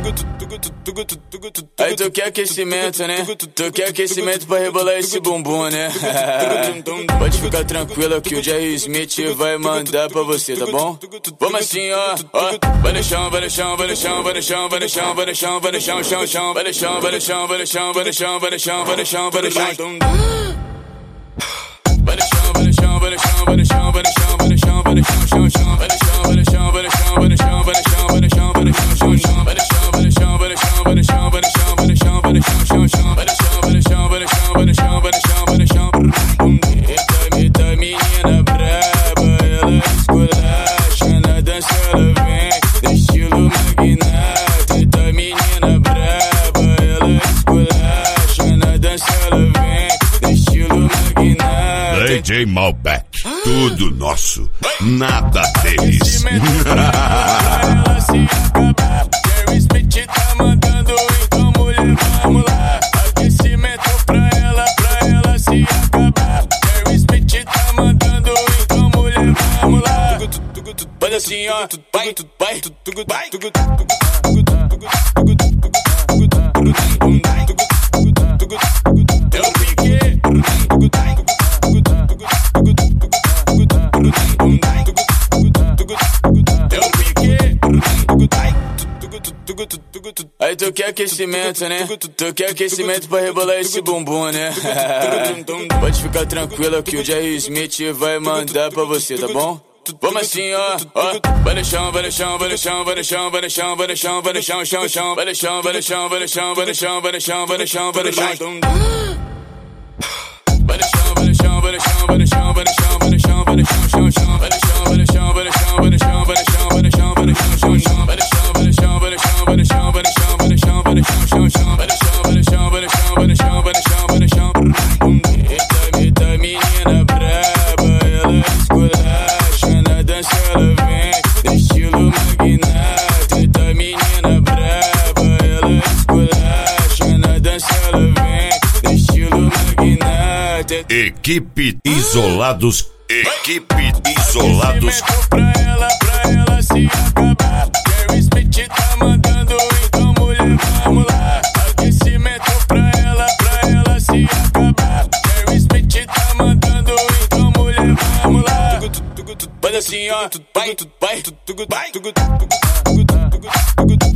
Aí tu quer aquecimento, né? Tu quer aquecimento pra rebolar esse bumbum, né? Pode ficar tranquila que o Jerry Smith vai mandar pra você, tá bom? Vamos assim, ó. Vai no chão, vai no chão, vai no chão, vai no chão, vai no chão, vai no chão, vai no chão, chão, chão, vai no chão, vai no chão, vai no chão, vai no chão, vai no chão, vai no chão, vai no chão. Vai no chão, vai no chão, vai no chão, vai no chão, vai no chão, vai no chão, vai no chão, chão, chão. Vai no chão, vai no chão, vai no chão, vai no chão, vai no chão, vai no chão, vai no chão, chão, chão. Vai no chão, vai no chão, vai no chão, vai no chão, vai no chão, vai no chão, vai no chão, chão, chão. Vai no chão, vai no chão, vai no chão, vai no chão, vai no chão, vai no chão. Eita, menina braba, ela esculacha na dança, ela vem no estilo magnata. Eita, menina braba, ela esculacha na dança, ela vem no estilo magnata. DJ Malbec, tudo nosso, nada deles. Ela se acabar, Jerry Smith tá mandando, então mulher, vamos lá. Aquecimento pra ela se acabar. Jerry Smith tá mandando, então mulher, vamos lá. Faz assim, ó, vai, vai, vai. É o pique. Aí tu quer aquecimento, né? Tu quer aquecimento pra rebolar esse bumbum, né? Pode ficar tranquila que o Jerry Smith vai mandar pra você, tá bom? Vamos assim, ó. Vai no chão, vai no chão, vai no chão, vai no chão, vai no chão, vai no chão, vai no chão, chão, chão. Vai no chão, vai no chão, vai no chão, vai no chão, vai no chão, vai no chão, vai no chão. Vai no chão, vai no chão, vai no chão, vai no chão, vai no chão, vai no chão, vai no chão, chão, chão. Vai no chão, vai no chão, vai no chão, vai no chão, vai no chão, vai no chão, vai no chão, chão, chão. Vai no chão, vai no chão, vai no chão, vai no chão, vai no chão, vai no chão, vai no chão, chão, chão. Vai no chão, vai no chão, vai no chão, vai no chão, vai no chão, vai no chão. Eita, menina braba, ela esculacha na dança, ela vem no estilo magnata. Eita, menina braba, ela esculacha na dança, ela vem no estilo magnata. Equipe Isolados, equipe Isolados. Pra ela se acabar. Jerry Smith tá mandando, então mulher, vamos lá. Aquecimento pra ela se acabar. Jerry Smith tá mandando, então mulher, vamos lá. Faz assim, ó, vai, vai, vai.